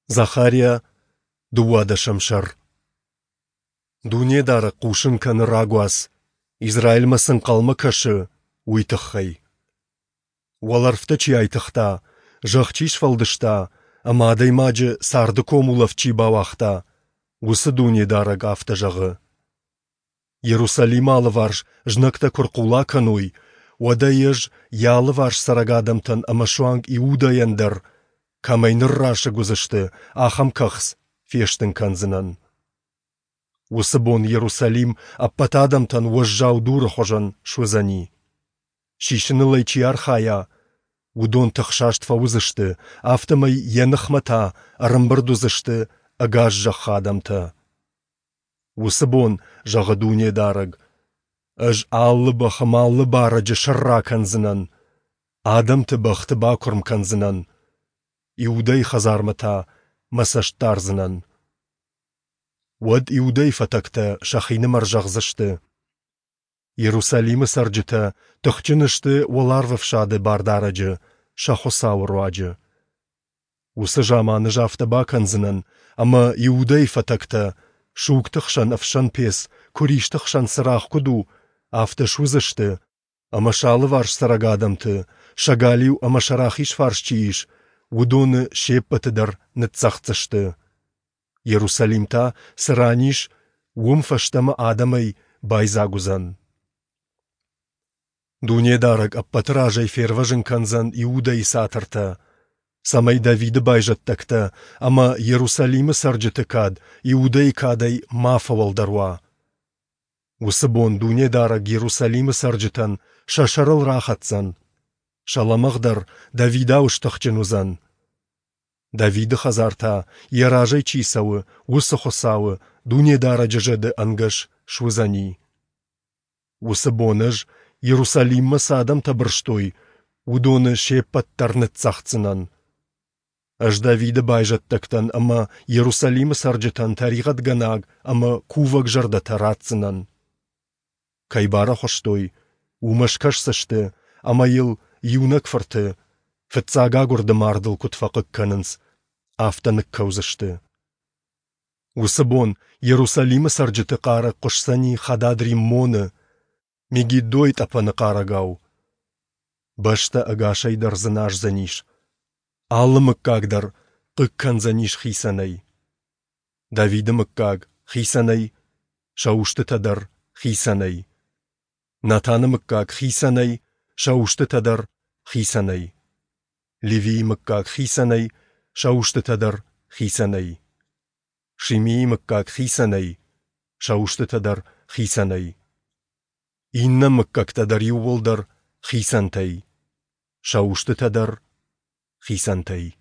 Захария дуада шамшар. Дунедары қушын кәні рагуаз, Израиль масын қалмы кашы уйтықхай. Валарфта чи айтықта, жақчиш фалдышта, амадай мажы сарды комулавчи бавақта, усы дунедарыг афта жағы. Иерусалим алы варш жнакта күрқула кануй, вада еж ялы варш сарагадамтан амашуанг Иуда яндар, камайныр рашы гузышты, ахам кахс фештін канзынан. Усы бон Иерусалим аппатадамтан уажжау дуры хожан швызани. Шишіні лайчи архая, удон тахшаштфа узышты, автомай янықмата, арымбыр дузышты, агаш жақадамта. Усы бон жағы дуне дарыг, Ыж аллы бахымаллы барыжы шырра канзынан, адамты бахты бакурм канзынан, Иудай хазармата масаштарзынан. Вад Иудай фатакта шахины маржағзышты. Иерусалимы саржыта тұхчынышты оларвывшады бардарыжы, шахусауруажы. Усы жаманы жафтаба канзынан, ама Иудай фатакта шуктықшан афшан пес, күриштықшан сырақ күду, авташузышты, ама шалы варш сарагадамты, шагалиу ама шарахиш фаршчииш, удоны шеппатыдар нытцахцышты. Иерусалимта сыраниш умфаштама адамай байзагузан. Дунедарыг аппатыражай ферважын канзан Иуда и сатырта. Самай Давиды байжаттакта, ама Иерусалимы саржыты кад, Иуда и кадай мафавалдаруа. Усыбон дунедарыг Иерусалимы саржытан шашарыл рахатсан. Шаламағдар Давида уштықчынузан. Давиды хазарта, яражай чисауы, усы хосауы, дунедара жыжыды ангаш швызани. Усы боныж, Иерусалимма садам табырштой, удоны шеппаттарны цахцынан. Аж Давиды байжаттактан, ама Иерусалимы саржытан тарихат ганаг, ама кувак жырда таратсынан. Кайбара хоштой, умашкаш сышты, ама ел юнак фырты, Фетцага гурды мардыл кутфақы канынс, афтанық каузышты. Усыбон Иерусалимы саржыты қары құшсани хададри моны, Мегидой тапаны қарагау. Башта агашайдар зынаш заниш, Аллы мыккагдар қықкан заниш хисанай. Давиды мыккаг хисанай, шаушты тадар хисанай. Натаны мыккаг хисанай, шаушты тадар хисанай. Левий мыккаг хисанай, шаушты тадар хисанай. Шимей мыккаг хисанай, шаушты тадар хисанай. Инна мыккаг тадар юволдар хисантай, шаушты тадар хисантай.